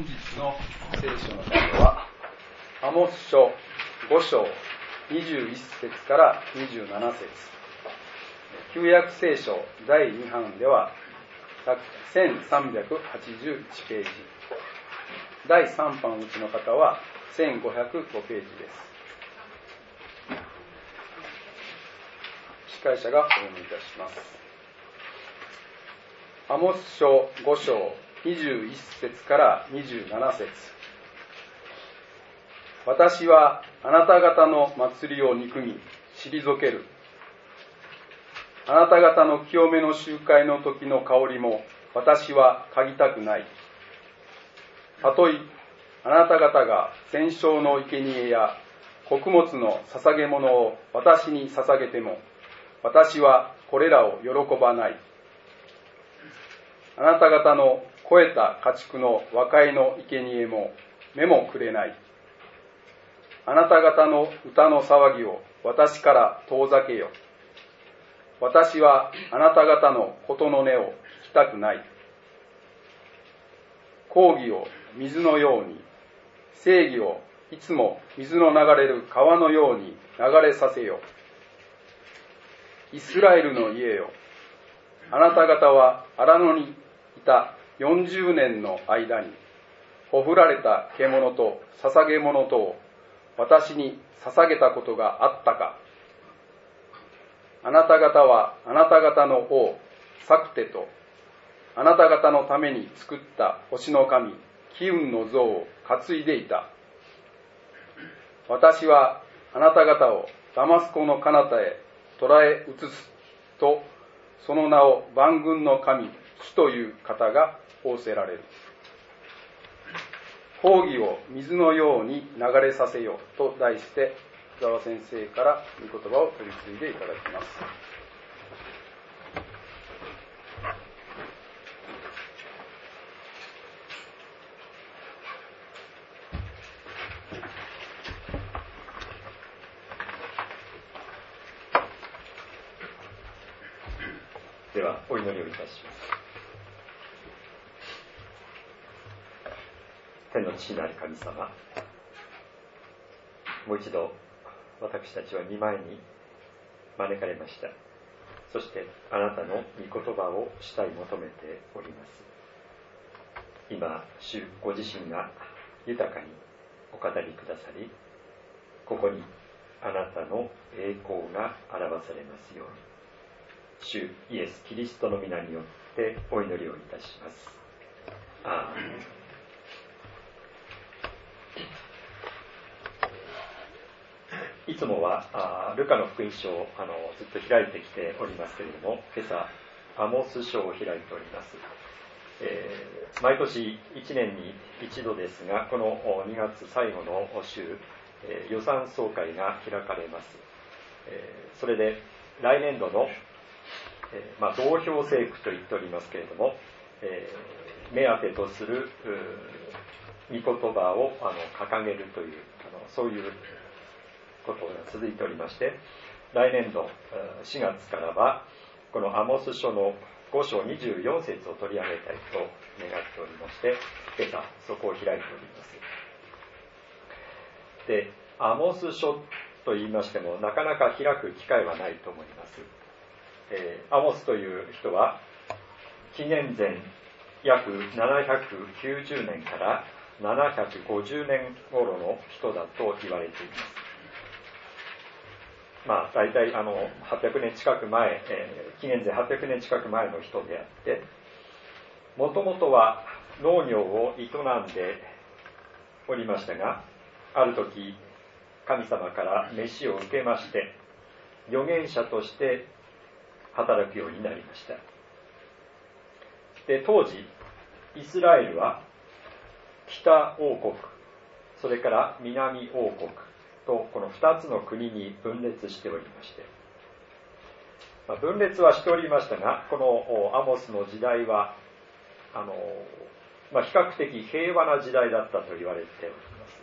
日の聖書の箇所はアモス書5章21節から27節、旧約聖書第2版では1381ページ、第3版うちの方は1505ページです。司会者がお読みいたします。アモス書5章21節から27節。私はあなた方の祭りを憎み退ける。あなた方の清めの集会の時の香りも私は嗅ぎたくない。たとえあなた方が戦勝の生贄や穀物の捧げ物を私に捧げても、私はこれらを喜ばない。あなた方の肥えた家畜の和解の生贄も目もくれない。あなた方の歌の騒ぎを私から遠ざけよ。私はあなた方のことの音を聞きたくない。公義を水のように、正義をいつも水の流れる川のように流れさせよ。イスラエルの家よ、あなた方は荒野にいた40年の間に、ほふられた獣と捧げ物とを私に捧げたことがあったか。あなた方はあなた方の王サクテと、あなた方のために作った星の神キウンの像を担いでいた。私はあなた方をダマスコの彼方へ捕らえ移すと、その名を万軍の神主という方が仰せられる。公義を水のように流れさせよと題して、福沢先生から御言葉を取り次いでいただきます。 ではお祈りをいたします。天の父なる神様、もう一度私たちは御前に招かれました。そしてあなたの御言葉を主体求めております。今、主ご自身が豊かにお語りくださり、ここにあなたの栄光が表されますように、主イエス・キリストの皆によってお祈りをいたします。アーメン。いつもはルカの福音書をずっと開いてきておりますけれども、今朝アモス書を開いております。毎年1年に一度ですが、この2月最後の週、予算総会が開かれます。それで来年度の同票聖句と言っておりますけれども、目当てとする御言葉を掲げるというそういうことが続いておりまして、来年度4月からはこのアモス書の5章24節を取り上げたいと願っておりまして、今朝そこを開いております。で、アモス書と言いましてもなかなか開く機会はないと思います。アモスという人は紀元前約790年から750年頃の人だと言われています。大体800年近く前、紀元前800年近く前の人であって、もともとは農業を営んでおりましたが、ある時神様から召しを受けまして、預言者として働くようになりました。で、当時イスラエルは北王国、それから南王国とこの2つの国に分裂しておりまして、分裂はしておりましたが、このアモスの時代は比較的平和な時代だったと言われており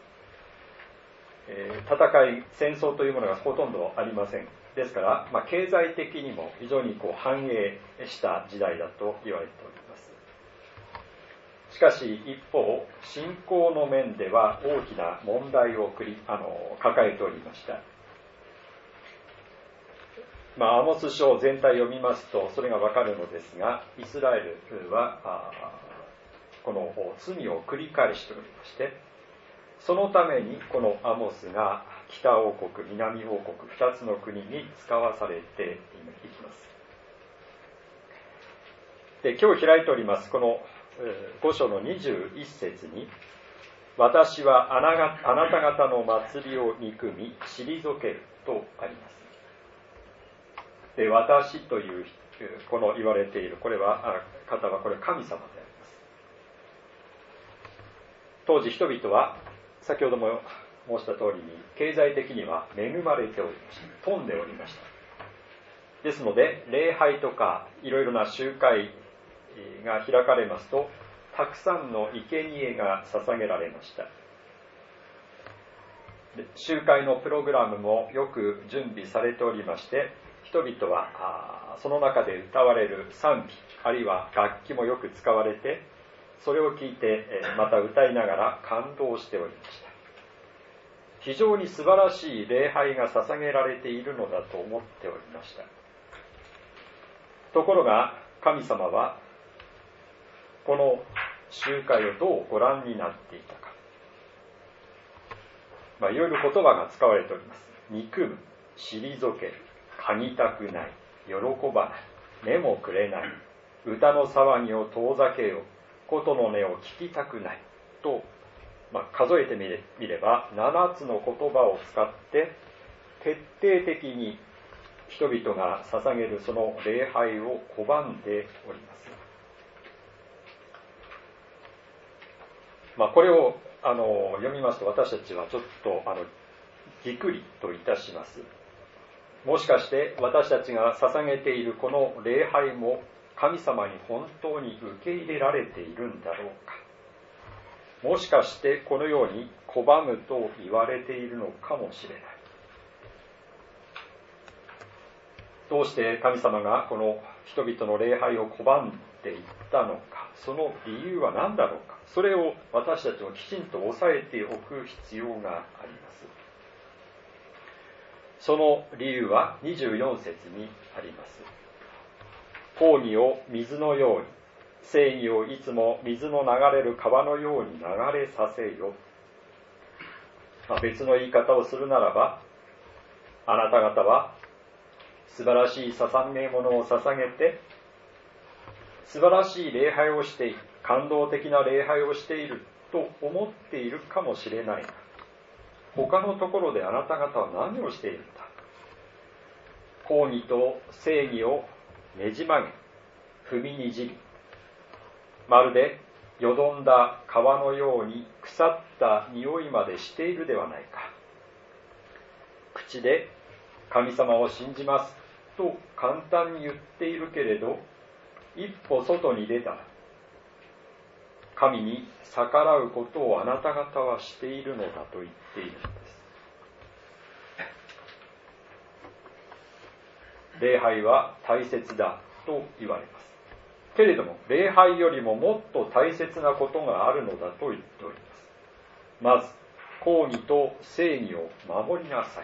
ます。戦い、戦争というものがほとんどありません。ですから、経済的にも非常に繁栄した時代だと言われております。ししかし一方、信仰の面では大きな問題を抱えておりました。アモス書全体を読みますとそれがわかるのですが、イスラエルはこの罪を繰り返しておりまして、そのためにこのアモスが北王国、南王国2つの国に使わされていきます。で、今日開いておりますこの5章の21節に、私はあなた方の祭りを憎み退けるとあります。で、私というこの言われているこれは神様であります。当時人々は先ほども申した通りに経済的には恵まれておりました。富んでおりました。ですので礼拝とかいろいろな集会が開かれますと、たくさんの生贄が捧げられました。で、集会のプログラムもよく準備されておりまして、人々はその中で歌われる賛美あるいは楽器もよく使われて、それを聞いてまた歌いながら感動しておりました。非常に素晴らしい礼拝が捧げられているのだと思っておりました。ところが神様はこの集会をどうご覧になっていたか。いろいろ言葉が使われております。憎む、退ける、嗅ぎたくない、喜ばない、目もくれない、歌の騒ぎを遠ざけよ、琴の音を聞きたくないと、数えてみれば7つの言葉を使って徹底的に人々が捧げるその礼拝を拒んでおります。これを読みますと私たちはちょっとぎくりといたします。もしかして私たちが捧げているこの礼拝も神様に本当に受け入れられているんだろうか。もしかしてこのように拒むと言われているのかもしれない。どうして神様がこの人々の礼拝を拒んでいったのか、その理由は何だろうか。それを私たちもきちんと押さえておく必要があります。その理由は24節にあります。公義を水のように、正義をいつも水の流れる川のように流れさせよ。別の言い方をするならば、あなた方は素晴らしい捧げ物を捧げて、素晴らしい礼拝をしている、感動的な礼拝をしていると思っているかもしれないが、他のところであなた方は何をしているんだ。公義と正義をねじ曲げ、踏みにじり、まるでよどんだ川のように腐った匂いまでしているではないか。口で神様を信じますと簡単に言っているけれど、一歩外に出たら神に逆らうことをあなた方はしているのだと言っているのです。礼拝は大切だと言われます。けれども礼拝よりももっと大切なことがあるのだと言っております。まず公義と正義を守りなさい。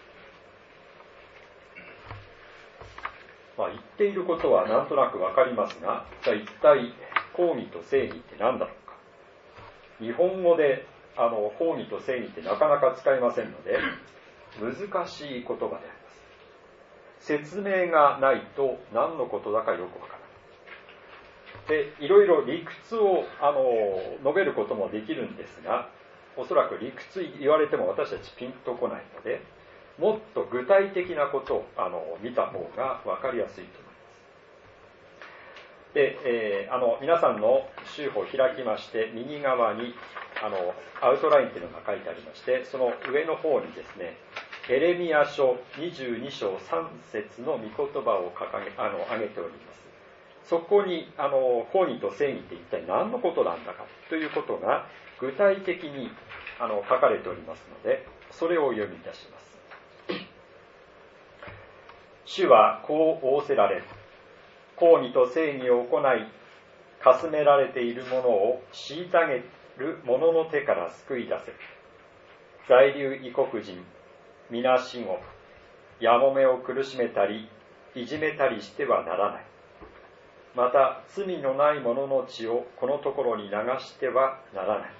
言っていることはなんとなくわかりますが、じゃあ一体公義と正義って何だろうか。日本語で公義と正義ってなかなか使いませんので難しい言葉であります。説明がないと何のことだかよくわからない。で、いろいろ理屈を述べることもできるんですが、おそらく理屈言われても私たちピンとこないので、もっと具体的なことを見た方が分かりやすいと思います。で、皆さんの集法を開きまして右側にアウトラインというのが書いてありまして、その上の方にですね、エレミヤ書22章3節の御言葉を挙げております。そこに公義と正義って一体何のことなんだかということが具体的に書かれておりますので、それをお読みいたします。主はこう仰せられる。公義と正義を行い、 かすめられているものを虐げる者の手から救い出せる。在留異国人、皆死後、やもめを苦しめたり、いじめたりしてはならない。また、罪のない者の血をこのところに流してはならない。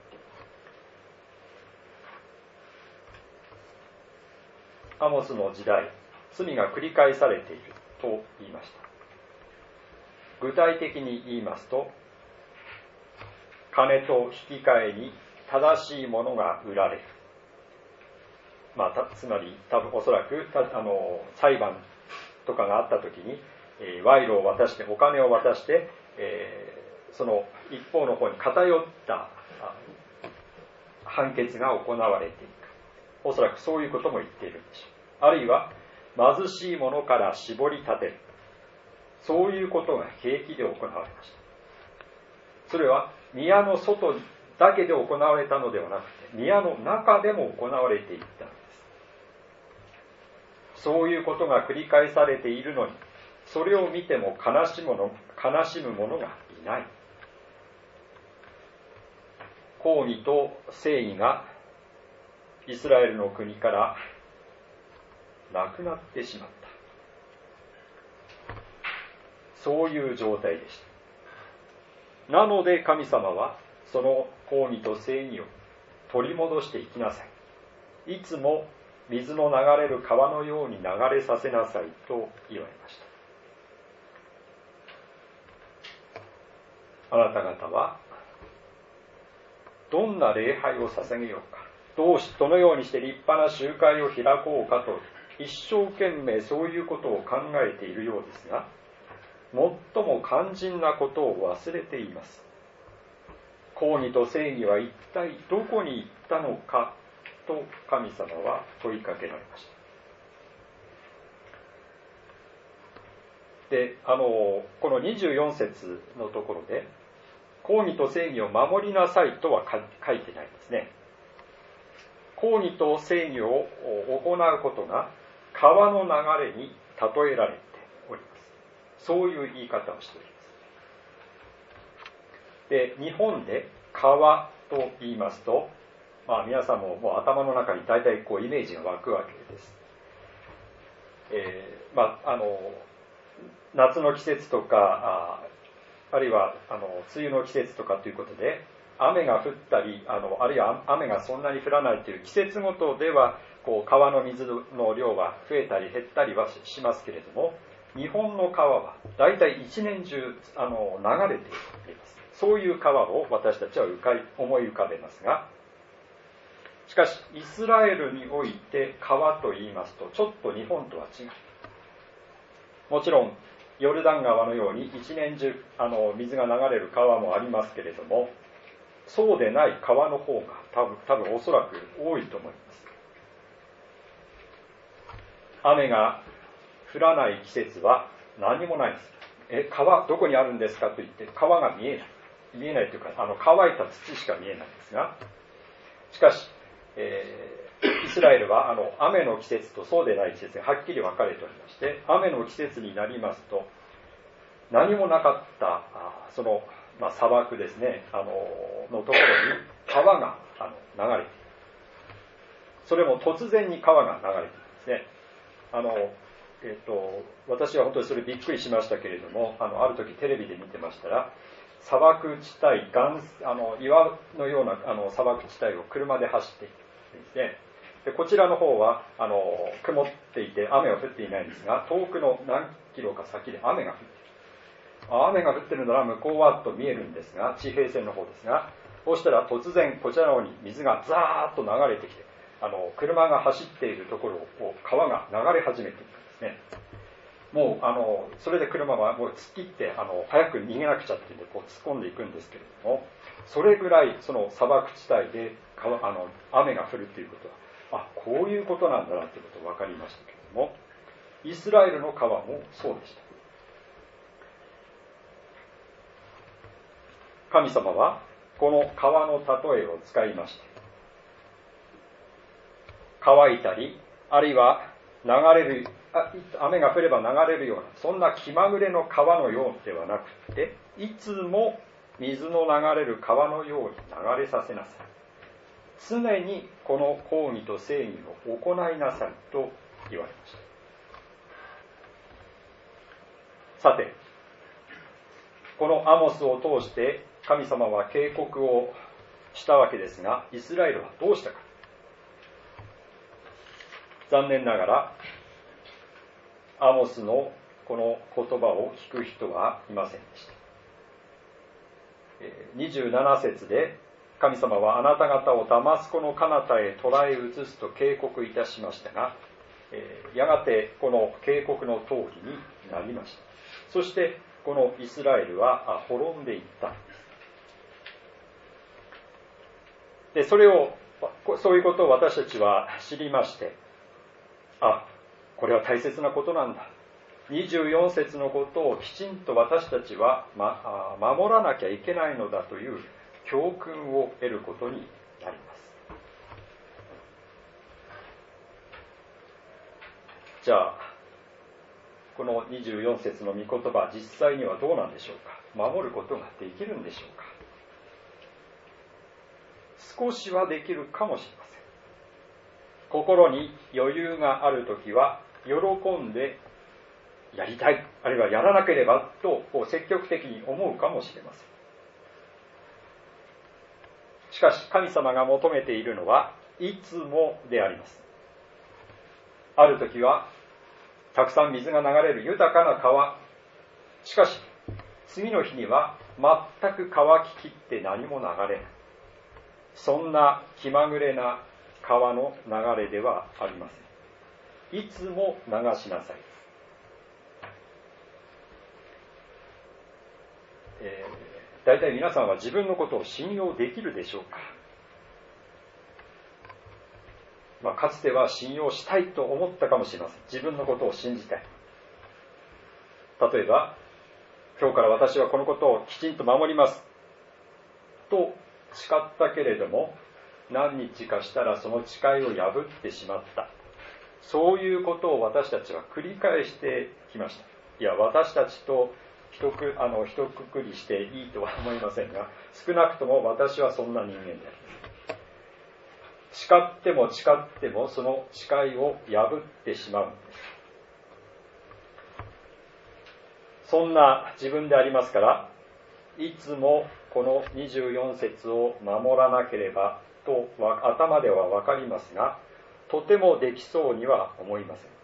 アモスの時代、罪が繰り返されていると言いました。具体的に言いますと、金と引き換えに正しいものが売られる。つまりおそらく裁判とかがあったときに、賄賂を渡してお金を渡して、その一方の方に偏った判決が行われていく。おそらくそういうことも言っているんでしょう。あるいは貧しいものから絞り立てる。そういうことが平気で行われました。それは宮の外だけで行われたのではなくて、宮の中でも行われていったのです。そういうことが繰り返されているのに、それを見ても悲しむ者がいない。公義と正義がイスラエルの国からなくなってしまった。そういう状態でした。なので神様はその公義と正義を取り戻していきなさい。いつも水の流れる川のように流れさせなさいと言われました。あなた方はどんな礼拝を捧げようか、どのようにして立派な集会を開こうかと一生懸命そういうことを考えているようですが、最も肝心なことを忘れています。公義と正義は一体どこに行ったのかと神様は問いかけられました。で、この24節のところで、公義と正義を守りなさいとは書いてないんですね。公義と正義を行うことが川の流れに例えられております。そういう言い方をしております。で、日本で川と言いますと、皆さんもう頭の中に大体イメージが湧くわけです。夏の季節とか、あるいは梅雨の季節とかということで、雨が降ったり、あるいは雨がそんなに降らないという季節ごとでは川の水の量は増えたり減ったりはしますけれども、日本の川は大体一年中流れています。そういう川を私たちは思い浮かべますが、しかしイスラエルにおいて川と言いますとちょっと日本とは違う。もちろんヨルダン川のように一年中水が流れる川もありますけれども、そうでない川の方が多分おそらく多いと思います。雨が降らない季節は何もないです。川どこにあるんですかと言って川が見えないというか、乾いた土しか見えないんですが、しかし、イスラエルは雨の季節とそうでない季節がはっきり分かれておりまして、雨の季節になりますと何もなかったその、砂漠ですね、のところに川が流れている。それも突然に川が流れているんですね。私は本当にそれびっくりしましたけれども、ある時テレビで見てましたら、砂漠地帯、岩のような砂漠地帯を車で走っているんですね。でこちらの方は曇っていて雨は降っていないんですが、遠くの何キロか先で雨が降っている。雨が降ってるなら向こうはと見えるんですが、地平線の方ですが、そうしたら突然こちらの方に水がザーッと流れてきて、車が走っているところを川が流れ始めていくんですね。もうそれで車はもう突っ切って早く逃げなくちゃっていうんで突っ込んでいくんですけれども、それぐらいその砂漠地帯で雨が降るということは、こういうことなんだなということが分かりましたけれども、イスラエルの川もそうでした。神様はこの川の例えを使いまして、乾いたり、あるいは雨が降れば流れるような、そんな気まぐれの川のようではなくて、 いつも水の流れる川のように流れさせなさい。常にこの公義と正義を行いなさいと言われました。さて、このアモスを通して神様は警告をしたわけですが、イスラエルはどうしたか。残念ながらアモスのこの言葉を聞く人はいませんでした。27節で、神様はあなた方をダマスコの彼方へ捕らえ移すと警告いたしましたが、やがてこの警告の通りになりました。そしてこのイスラエルは滅んでいったんです。で、そういうことを私たちは知りまして、これは大切なことなんだ。24節のことをきちんと私たちは、守らなきゃいけないのだという教訓を得ることになります。じゃあ、この24節の御言葉、実際にはどうなんでしょうか。守ることができるんでしょうか。少しはできるかもしれません。心に余裕があるときは、喜んでやりたい、あるいはやらなければと積極的に思うかもしれません。しかし神様が求めているのはいつもであります。ある時はたくさん水が流れる豊かな川、しかし次の日には全く乾ききって何も流れない、そんな気まぐれな川の流れではありません。いつも流しなさい。大体皆さんは自分のことを信用できるでしょうか。かつては信用したいと思ったかもしれません。自分のことを信じたい。例えば、今日から私はこのことをきちんと守りますと誓ったけれども、何日かしたらその誓いを破ってしまった。そういうことを私たちは繰り返してきました。いや、私たちと一括りしていいとは思いませんが、少なくとも私はそんな人間であります。誓っても誓ってもその誓いを破ってしまうんです。そんな自分でありますから、いつもこの24節を守らなければと頭では分かりますが、とてもできそうには思いません。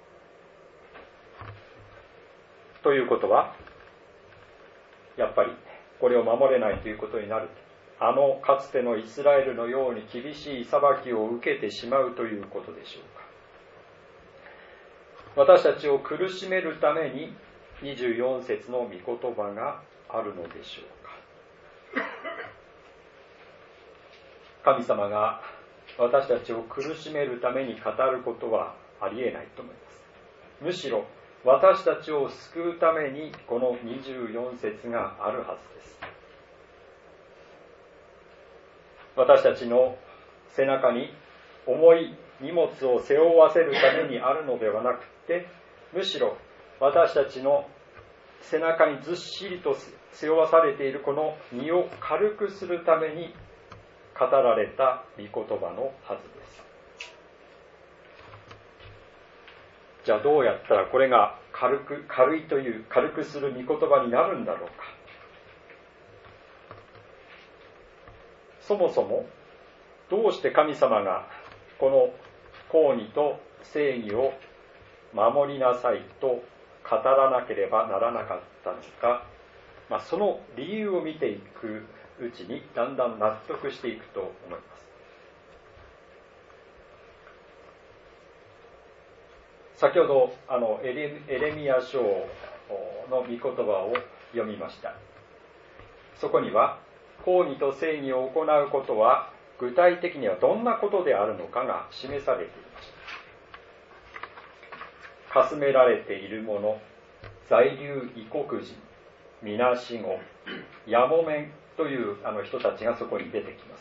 ということは、やっぱりこれを守れないということになると、かつてのイスラエルのように厳しい裁きを受けてしまうということでしょうか。私たちを苦しめるために24節の御言葉があるのでしょうか。神様が私たちを苦しめるために語ることはありえないと思います。むしろ私たちを救うためにこの24節があるはずです。私たちの背中に重い荷物を背負わせるためにあるのではなくて、むしろ私たちの背中にずっしりと背負わされているこの荷を軽くするために語られた御言葉のはずです。じゃあどうやったらこれが軽くする御言葉になるんだろうか。そもそもどうして神様がこの公義と正義を守りなさいと語らなければならなかったのか、その理由を見ていくうちにだんだん納得していくと思います。先ほどエレミヤ書の御言葉を読みました。そこには公義と正義を行うことは具体的にはどんなことであるのかが示されていました。かすめられている者、在留異国人、みなしご、やもめんという人たちがそこに出てきます。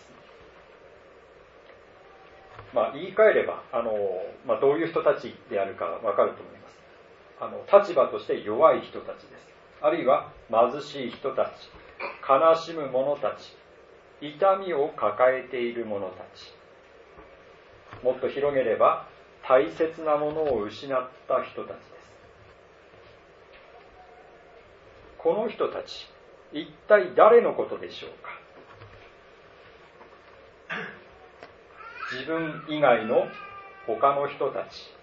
言い換えればどういう人たちであるかわかると思います。立場として弱い人たちです。あるいは貧しい人たち、 悲しむ者たち、痛みを抱えている者たち、もっと広げれば大切なものを失った人たちです。この人たち、一体誰のことでしょうか。自分以外の他の人たち。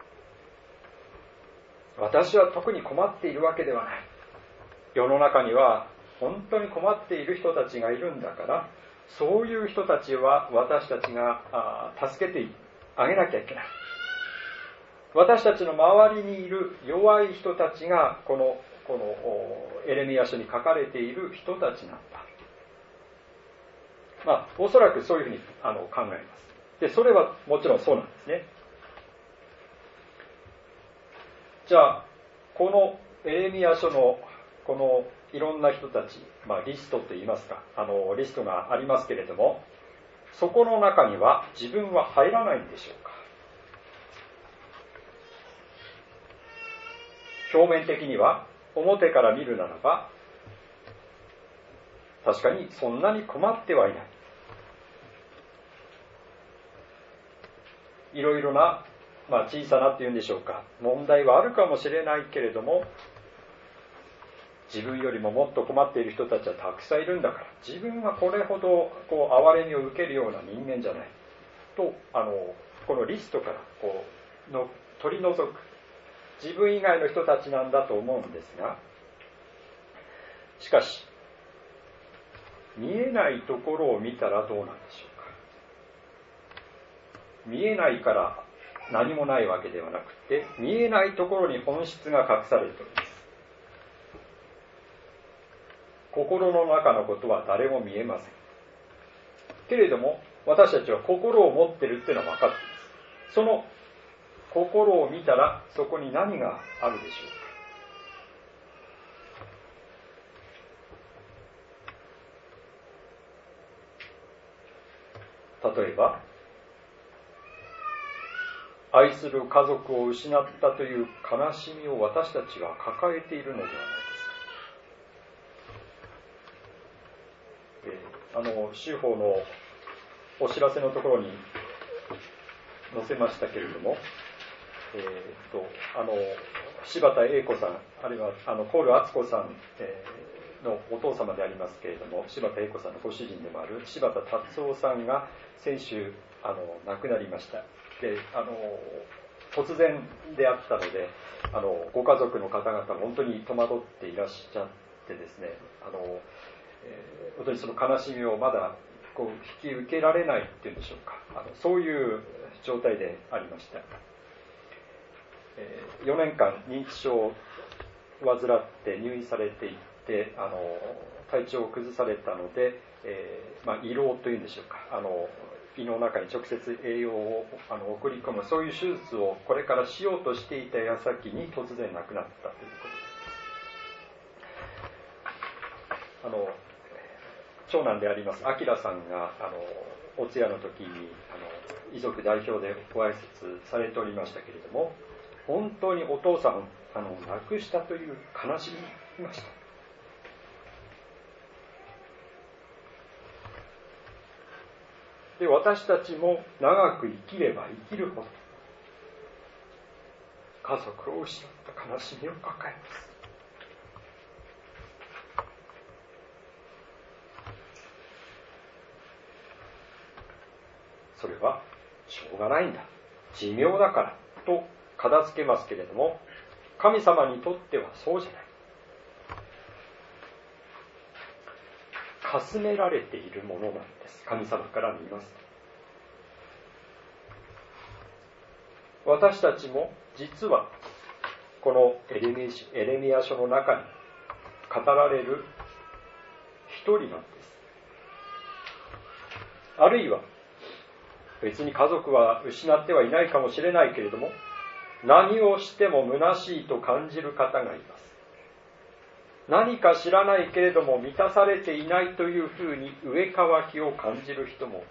私は特に困っているわけではない。世の中には本当に困っている人たちがいるんだから、そういう人たちは私たちが助けてあげなきゃいけない。私たちの周りにいる弱い人たちがこのエレミヤ書に書かれている人たちなんだ。おそらくそういうふうに考えます。で、それはもちろんそうなんですね。じゃあ、このエレミヤ書のこのいろんな人たち、リストといいますか、リストがありますけれども、そこの中には自分は入らないんでしょうか。表面的には表から見るならば、確かにそんなに困ってはいない。いろいろな、小さなっていうんでしょうか、問題はあるかもしれないけれども、自分よりももっと困っている人たちはたくさんいるんだから、自分はこれほど憐れみを受けるような人間じゃないと、このリストから取り除く、自分以外の人たちなんだと思うんですが、しかし見えないところを見たらどうなんでしょうか。見えないから何もないわけではなくて、見えないところに本質が隠されております。心の中のことは誰も見えませんけれども、私たちは心を持っているっていうのは分かっています。その心を見たらそこに何があるでしょうか。例えば、愛する家族を失ったという悲しみを私たちは抱えているのではないですか。修法のお知らせのところに載せましたけれども、柴田英子さん、あるいはコール敦子さん、のお父様でありますけれども、柴田英子さんのご主人でもある柴田達夫さんが先週亡くなりました。で、突然であったので、ご家族の方々本当に戸惑っていらっしゃってですね、本当にその悲しみをまだ引き受けられないっていうんでしょうか、そういう状態でありました。4年間認知症を患って入院されていて、体調を崩されたので、胃ろうというんでしょうか、胃の中に直接栄養を送り込む、そういう手術をこれからしようとしていた矢先に突然亡くなったということです。長男であります明さんがお通夜の時に遺族代表でご挨拶されておりましたけれども、本当にお父さん亡くしたという悲しみがありました。で、私たちも長く生きれば生きるほど家族を失った悲しみを抱えます。それはしょうがないんだ、寿命だからと片付けますけれども、神様にとってはそうじゃない。かすめられているものなんです。神様から見ますと、私たちも実はこのエレミヤ書の中に語られる一人なんです。あるいは別に家族は失ってはいないかもしれないけれども、何をしても虚しいと感じる方がいます。何か知らないけれども満たされていないというふうに上乾きを感じる人もいます。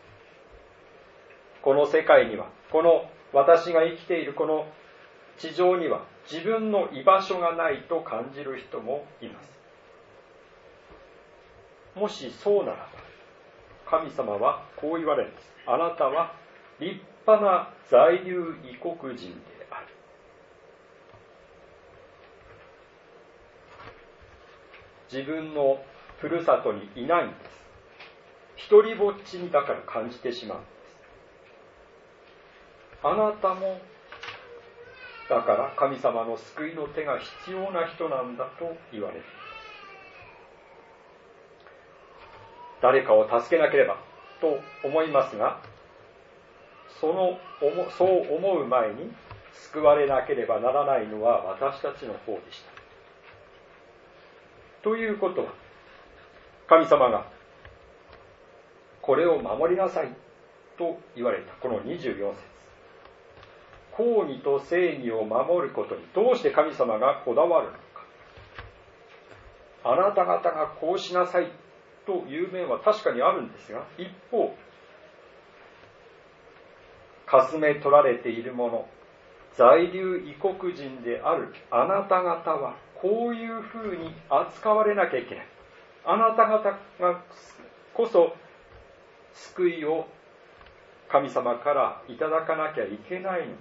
この世界には、この私が生きているこの地上には自分の居場所がないと感じる人もいます。 もしそうならば、神様はこう言われるんです。あなたは立派な在留異国人である。自分のふるさとにいないんです。一人ぼっちにだから感じてしまうんです。あなたもだから神様の救いの手が必要な人なんだと言われています。誰かを助けなければと思いますが、そう思う前に救われなければならないのは私たちの方でした。ということは、神様がこれを守りなさいと言われたこの24節、公義と正義を守ることにどうして神様がこだわるのか。あなた方がこうしなさいという面は確かにあるんですが、一方、かすめ取られているもの、在留異国人であるあなた方はこういうふうに扱われなきゃいけない。あなた方がこそ救いを神様からいただかなきゃいけないのだ。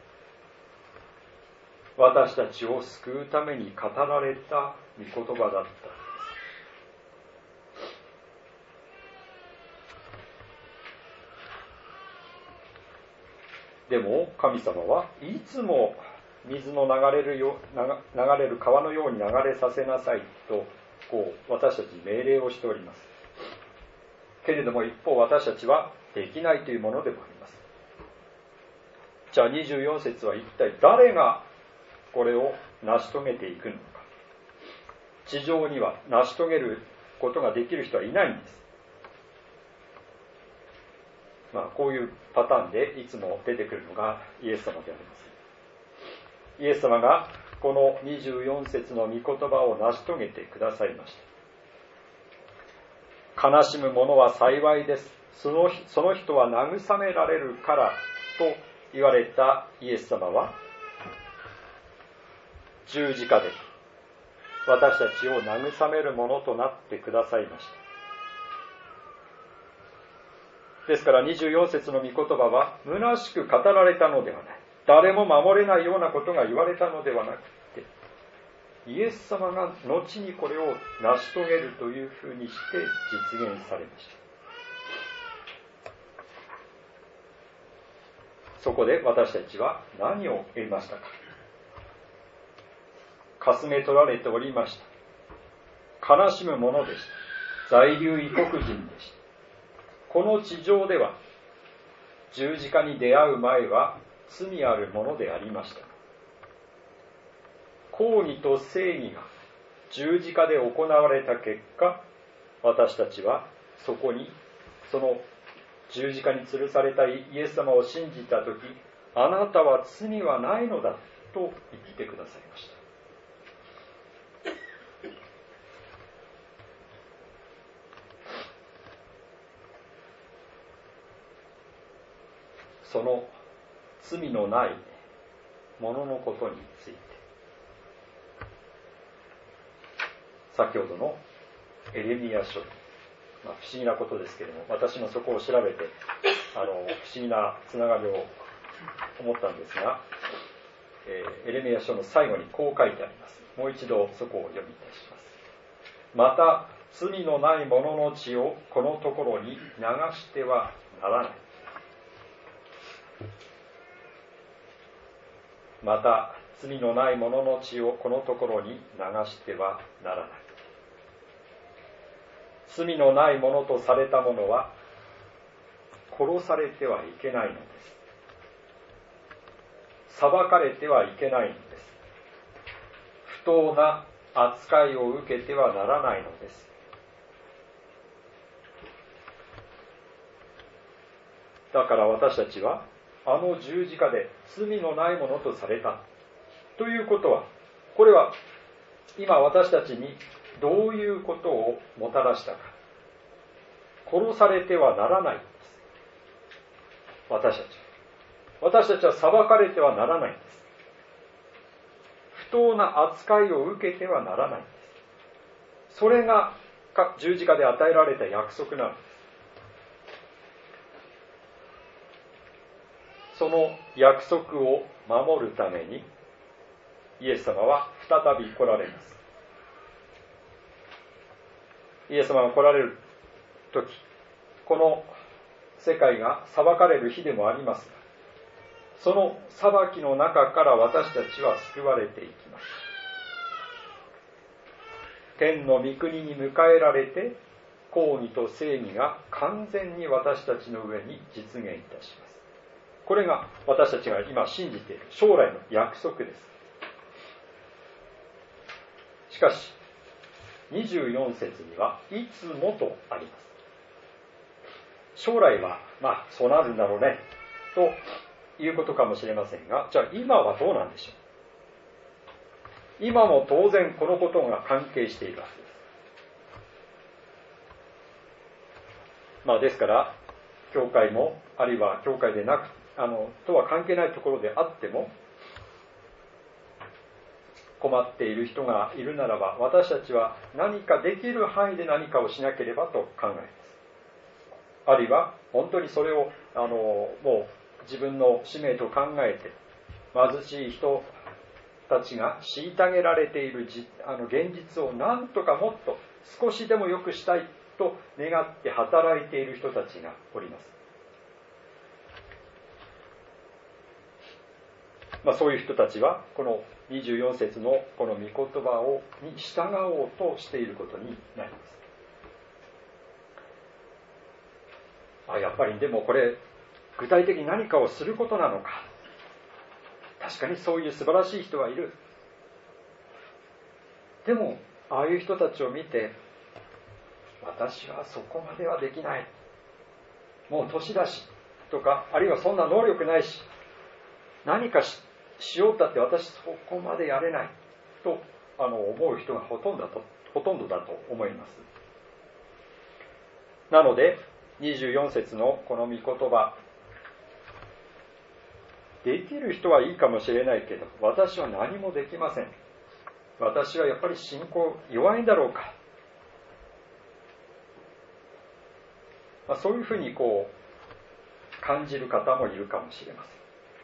私たちを救うために語られた御言葉だった。でも神様はいつも水の流れる川のように流れさせなさいと私たちに命令をしております。けれども一方、私たちはできないというものでもあります。じゃあ24節は一体誰がこれを成し遂げていくのか。地上には成し遂げることができる人はいないんです。こういうパターンでいつも出てくるのがイエス様であります。イエス様がこの24節の御言葉を成し遂げてくださいました。悲しむ者は幸いです。その人は慰められるからと言われたイエス様は、十字架で私たちを慰めるものとなってくださいました。ですから24節の御言葉は虚しく語られたのではない。誰も守れないようなことが言われたのではなくて、イエス様が後にこれを成し遂げるというふうにして実現されました。そこで私たちは何を得ましたか。かすめ取られておりました。悲しむものでした。在留異国人でした。この地上では十字架に出会う前は罪あるものでありました。公義と正義が十字架で行われた結果、私たちはその十字架に吊るされたイエス様を信じたとき、あなたは罪はないのだと言ってくださいました。その罪のないもののことについて、先ほどのエレミヤ書、不思議なことですけれども、私もそこを調べて不思議なつながりを思ったんですが、エレミヤ書の最後にこう書いてあります。もう一度そこを読みいたします。また罪のない者の血をこのところに流してはならない。また罪のない者の血をこのところに流してはならない。罪のない者とされた者は殺されてはいけないのです。裁かれてはいけないのです。不当な扱いを受けてはならないのです。だから私たちは十字架で罪のないものとされたということは、これは今私たちにどういうことをもたらしたか。殺されてはならないんです。私たちは裁かれてはならないんです。不当な扱いを受けてはならないんです。それが十字架で与えられた約束なんです。その約束を守るためにイエス様は再び来られます。イエス様が来られるとき、この世界が裁かれる日でもありますが、その裁きの中から私たちは救われていきます。天の御国に迎えられて、公義と正義が完全に私たちの上に実現いたします。これが私たちが今信じている将来の約束です。しかし、24節にはいつもとあります。将来はそうなるんだろうねということかもしれませんが、じゃあ今はどうなんでしょう。今も当然このことが関係しているはずです。ですから教会もあるいは教会でなくとは関係ないところであっても、困っている人がいるならば、私たちは何かできる範囲で何かをしなければと考えます。あるいは本当にそれをもう自分の使命と考えて、貧しい人たちが虐げられている現実を何とかもっと少しでも良くしたいと願って働いている人たちがおります。そういう人たちはこの24節のこの御言葉に従おうとしていることになります。やっぱりでもこれ具体的に何かをすることなのか。確かにそういう素晴らしい人はいる。でもああいう人たちを見て、私はそこまではできない、もう年だしとか、あるいはそんな能力ないし、何かしようったって私そこまでやれないと思う人がほとんどだと思います。なので24節のこの御言葉、できる人はいいかもしれないけど、私は何もできません。私はやっぱり信仰弱いんだろうか。そういうふうに感じる方もいるかもしれません。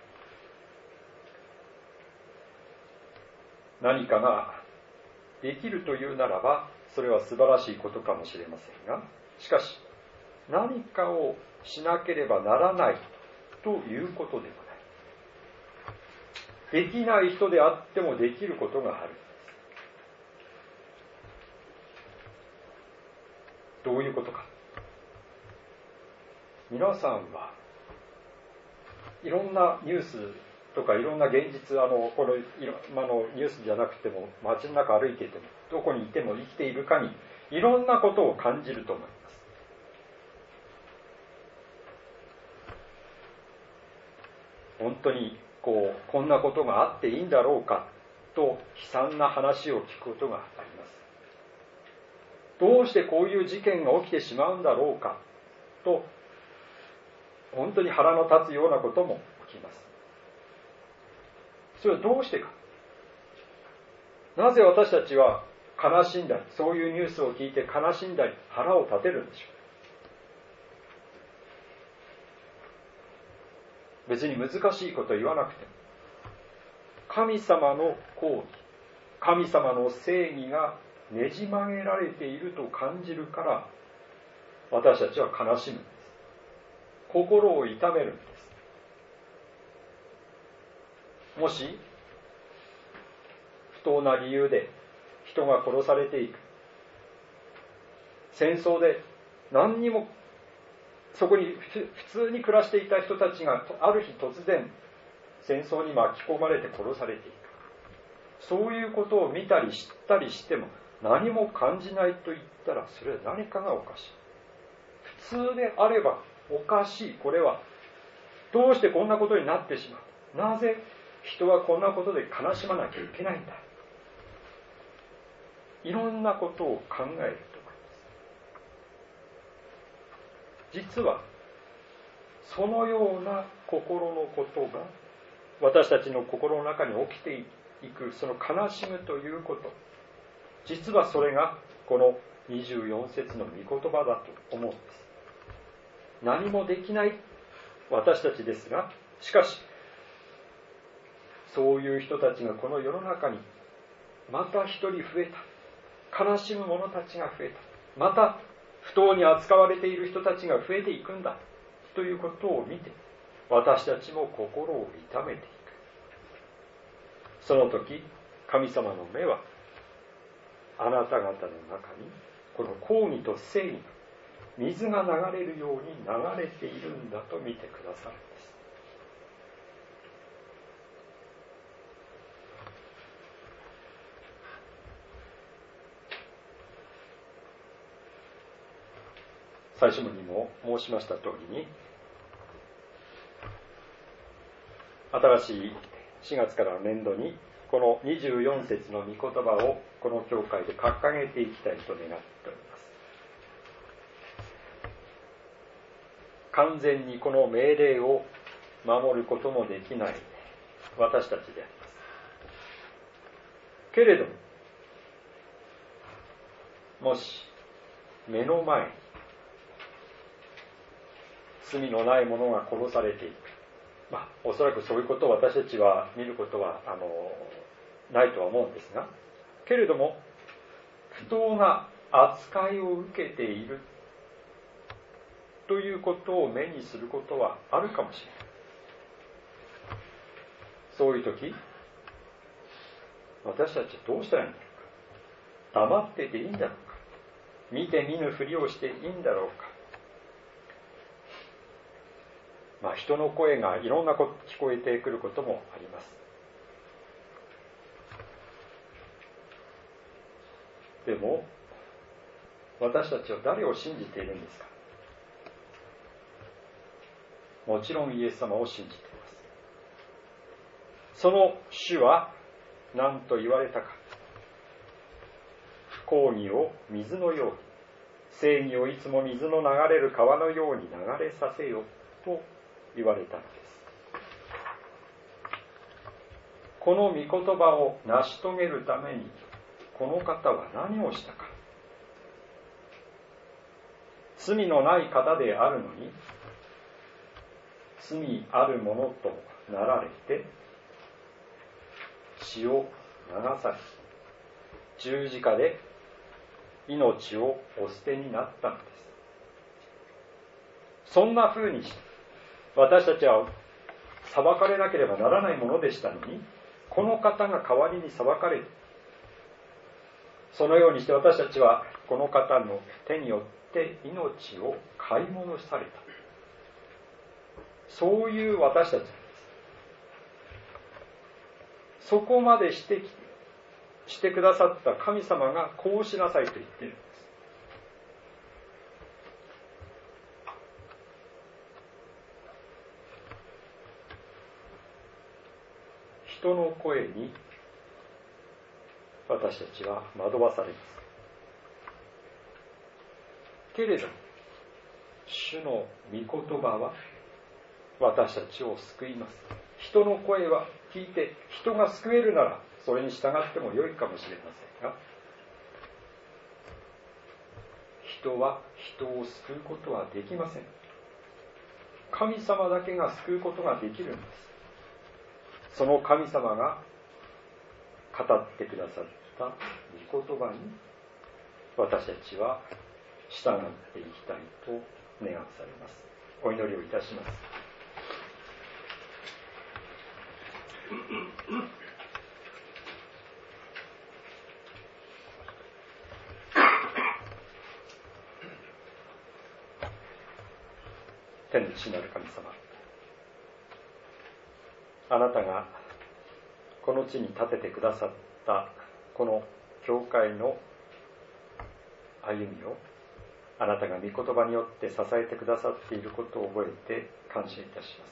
何かができるというならば、それは素晴らしいことかもしれませんが、しかし何かをしなければならないということではない。できない人であってもできることがある。どういうことか。皆さんはいろんなニュースとかいろんな現実、このニュースじゃなくても、街の中歩いていても、どこにいても生きているかにいろんなことを感じると思います。本当にこんなことがあっていいんだろうかと悲惨な話を聞くことがあります。どうしてこういう事件が起きてしまうんだろうかと、本当に腹の立つようなことも起きます。それはどうしてか。なぜ私たちは悲しんだり、そういうニュースを聞いて悲しんだり腹を立てるんでしょう。別に難しいこと言わなくても、神様の公義、神様の正義がねじ曲げられていると感じるから、私たちは悲しむんです。心を痛めるんです。もし不当な理由で人が殺されていく、戦争で何にもそこに普通に暮らしていた人たちがある日突然戦争に巻き込まれて殺されていく、そういうことを見たり知ったりしても何も感じないと言ったら、それは何かがおかしい。普通であればおかしい。これはどうしてこんなことになってしまう、なぜ人はこんなことで悲しまなきゃいけないんだ、いろんなことを考えると思います。実はそのような心のことが私たちの心の中に起きていく、その悲しむということ、実はそれがこの 24節の御言葉だと思うんです。何もできない私たちですが、しかしそういう人たちがこの世の中にまた一人増えた。悲しむ者たちが増えた。また不当に扱われている人たちが増えていくんだということを見て、私たちも心を痛めていく。その時、神様の目はあなた方の中にこの公義と正義が水が流れるように流れているんだと見てくださるんです。最初にも申しました通りに、新しい4月からの年度にこの24節の御言葉をこの教会で掲げていきたいと願っております。完全にこの命令を守ることもできない私たちであります。けれども、もし目の前に罪のない者が殺されていく、おそらくそういうことを私たちは見ることはないとは思うんですが、けれども不当な扱いを受けているということを目にすることはあるかもしれない。そういう時、私たちはどうしたらいいんだろうか。黙ってていいんだろうか。見て見ぬふりをしていいんだろうか。人の声がいろんなこと聞こえてくることもあります。でも私たちは誰を信じているんですか。もちろんイエス様を信じています。その主は何と言われたか。公義を水のように、正義をいつも水の流れる川のように流れさせよと言われたのです。この御言葉を成し遂げるためにこの方は何をしたか。罪のない方であるのに、罪あるものとなられて血を流され、十字架で命をお捨てになったのです。そんな風にして私たちは裁かれなければならないものでしたのに、この方が代わりに裁かれる。そのようにして私たちはこの方の手によって命を買い戻された。そういう私たちなんです。そこまでしてくださった神様がこうしなさいと言っているんです。人の声に私たちは惑わされます。けれど主の御言葉は私たちを救います。人の声は聞いて人が救えるならそれに従っても良いかもしれませんが、人は人を救うことはできません。神様だけが救うことができるんです。その神様が語ってくださった御言葉に私たちは従っていきたいと願わされます。お祈りをいたします。天の父なる神様、あなたがこの地に立ててくださったこの教会の歩みをあなたが御言葉によって支えてくださっていることを覚えて感謝いたします。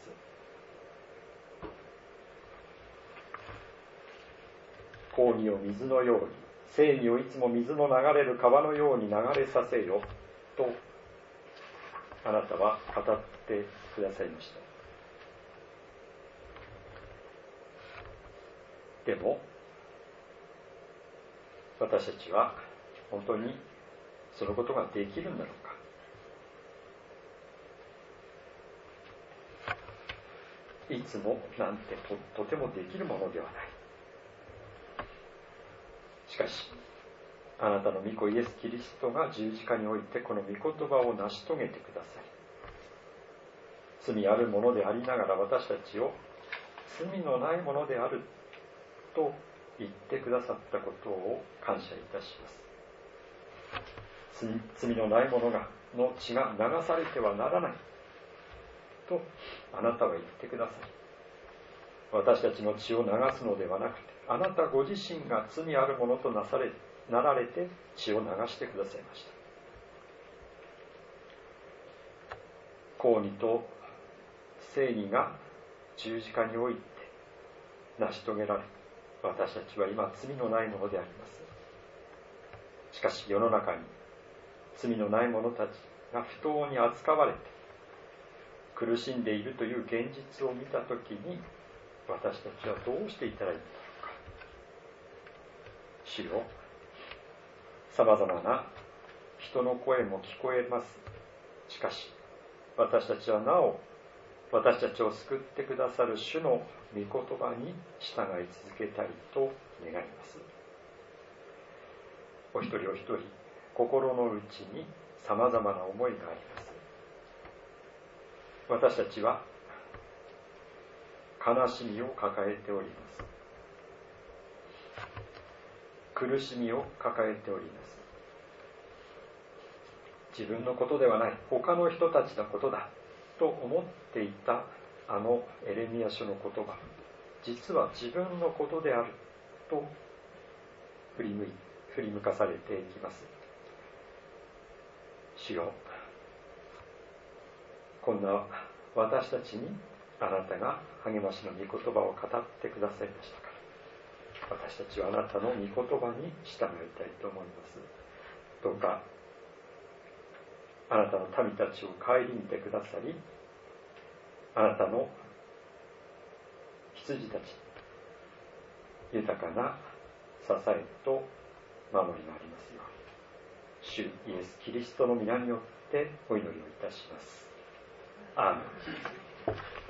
公義を水のように、正義をいつも水の流れる川のように流れさせよとあなたは語ってくださいました。でも私たちは本当にそのことができるんだろうか。いつもなんて とてもできるものではない。しかしあなたの御子イエス・キリストが十字架においてこの御言葉を成し遂げてください。罪あるものでありながら私たちを罪のないものであると言ってくださったことを感謝いたします。罪のないものの血が流されてはならないとあなたは言ってください。私たちの血を流すのではなくて、あなたご自身が罪あるものとなられて血を流してくださいました。公義と正義が十字架において成し遂げられ、私たちは今罪のないものであります。しかし世の中に罪のない者たちが不当に扱われて苦しんでいるという現実を見たときに、私たちはどうしていったらいいのだろうか。主よ、さまざまな人の声も聞こえます。しかし私たちはなお私たちを救ってくださる主の御言葉に従い続けたいと願います。お一人お一人心の内にさまざまな思いがあります。私たちは悲しみを抱えております。苦しみを抱えております。自分のことではない、他の人たちのことだと思っていたあのエレミヤ書の言葉、実は自分のことであると振り向かされていきます。主よ、こんな私たちにあなたが励ましの御言葉を語ってくださいましたから、私たちはあなたの御言葉に従いたいと思います。どうかあなたの民たちを顧みてくださり、あなたの羊たち豊かな支えと守りがありますように、主イエス・キリストの皆によってお祈りをいたします。アーメン。